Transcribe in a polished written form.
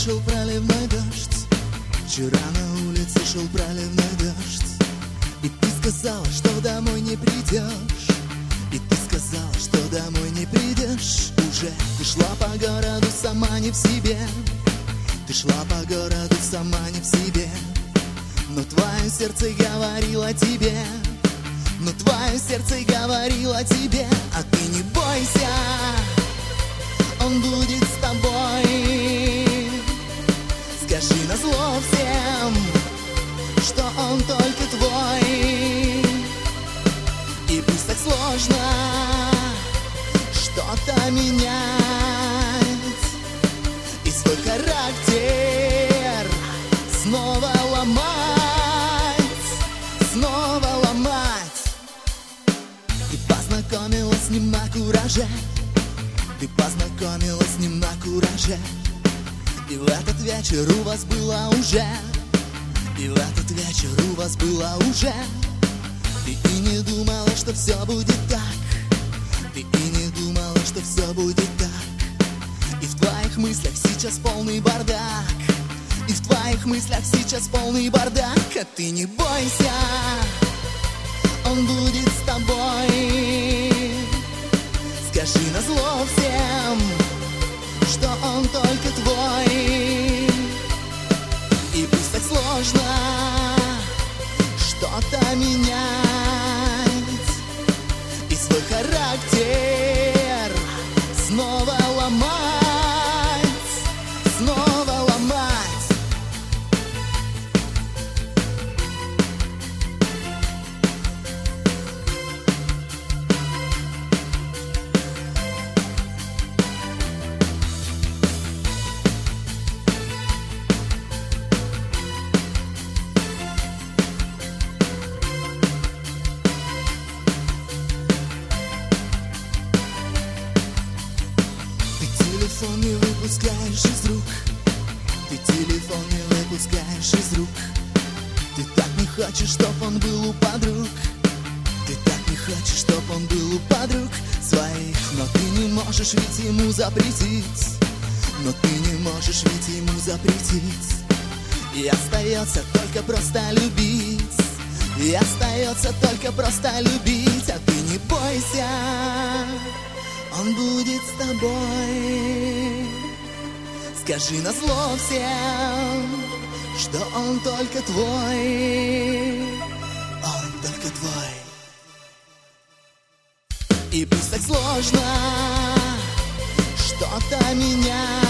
шел проливной дождь. Вчера на улице шел проливной дождь. И ты сказала, что домой не придешь. И ты сказала, что домой не придешь. Уже ты шла по городу сама не в себе. Ты шла по городу сама не в себе. Но твое сердце говорило тебе. Но твое сердце говорило тебе. А ты не бойся, он будет с тобой. Скажи назло всем, что он только твой. И пусть так сложно что-то менять и свой характер снова ломать, снова ломать. Ты познакомилась с ним на кураже. Ты познакомилась с ним на кураже. И в этот вечер у вас было уже. И в этот вечер у вас было уже. Ты и не думала, что все будет так. Ты и не думала, что все будет так. И в твоих мыслях сейчас полный бардак. И в твоих мыслях сейчас полный бардак. А ты не бойся, он будет с тобой. Скажи назло всем, что он только твой. И пусть так сложно что-то менять и свой характер снова ломать, снова ломать. Телефон не выпускаешь из рук. Ты телефон не выпускаешь из рук. Ты так не хочешь, чтоб он был у подруг. Ты так не хочешь, чтоб он был у подруг своих. Но ты не можешь ведь ему запретить. Но ты не можешь ведь ему запретить. И остается только просто любить. И остается только просто любить. А ты не бойся, он будет с тобой. Скажи назло всем, что он только твой. Он только твой. И пусть так сложно что-то менять